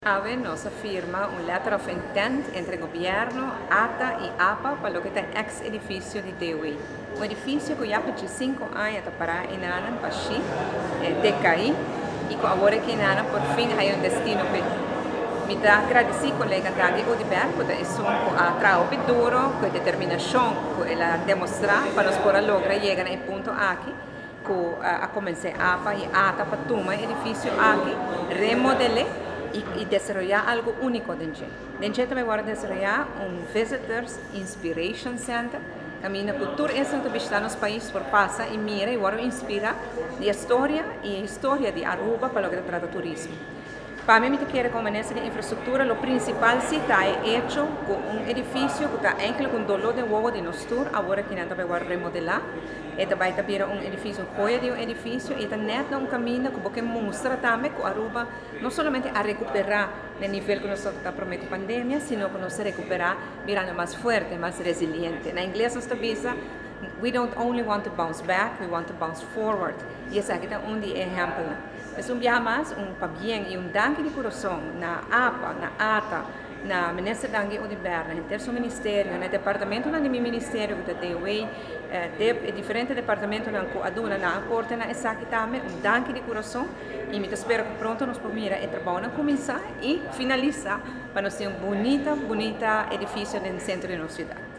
AVE nos firma un letter of intent entre governo, ATA e APA para o que tem ex-edifício de DOE. Um edifício que já por 5 anos para em Ana Pachi, DKI, e que agora que Ana por fim é um destino que me dá agradecer colega Draghi Udibert, que é um trabalho duro, com determinação que ela demonstra para nós poder lograr chegar no ponto aqui. A começar APA e ATA para tomar edifício aqui, remodelar e desarrollar algo único dentro. Dentro também vamos desarrollar Visitors Inspiration Center, que a minha cultura é que visitar nos países por passar e mira e vamos inspirar a história de Aruba para o que trata turismo. Para mim, eu quero como nessa infraestrutura, o principal está feito com edifício que está com dolor de novo de nosso tour, agora que não também vai remodelar. E também está um edifício, joia de edifício, e está neto caminho que mostra também que Aruba não somente a recuperar no nível que nós estamos prometendo com a pandemia, sino que nós recuperar virando mais forte, mais resiliente. Na inglês nós estamos we don't only want to bounce back, we want to bounce forward. E esse aqui é um exemplo. Mas mais pabien e danke de coração na APA, na ATA, na Ministra Draghi Udibert, no terceiro ministério, no departamento do meu ministério, que tem de diferentes departamentos que aduna na aporte na essa aqui também, danke de coração, e me espero que pronto nós podemos ir a trabalhar começar e finalizar para nós ter bonita edifício no centro da nossa cidade.